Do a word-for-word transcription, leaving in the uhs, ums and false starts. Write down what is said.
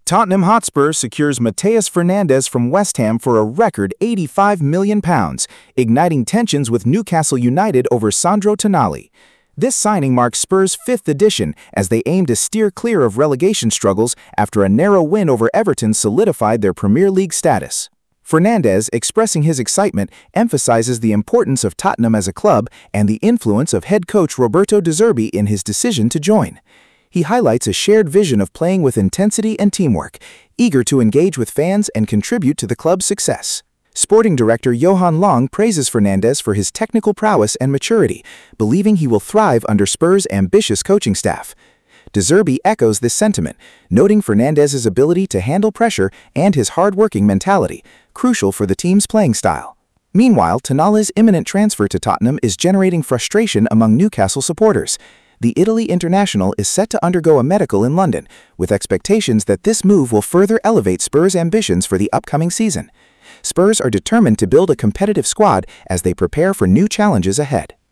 Tottenham Hotspur secures Mateus Fernandes from West Ham for a record eighty-five million pounds, igniting tensions with Newcastle United over Sandro Tonali. This signing marks Spurs' fifth edition as they aim to steer clear of relegation struggles after a narrow win over Everton solidified their Premier League status. Fernandes, expressing his excitement, emphasizes the importance of Tottenham as a club and the influence of head coach Roberto De Zerbi in his decision to join. He highlights a shared vision of playing with intensity and teamwork, eager to engage with fans and contribute to the club's success. Sporting director Johan Long praises Fernandes for his technical prowess and maturity, believing he will thrive under Spurs' ambitious coaching staff. De Zerbi echoes this sentiment, noting Fernandes' ability to handle pressure and his hard-working mentality, crucial for the team's playing style. Meanwhile, Tonali's imminent transfer to Tottenham is generating frustration among Newcastle supporters. The Italy international is set to undergo a medical in London, with expectations that this move will further elevate Spurs' ambitions for the upcoming season. Spurs are determined to build a competitive squad as they prepare for new challenges ahead.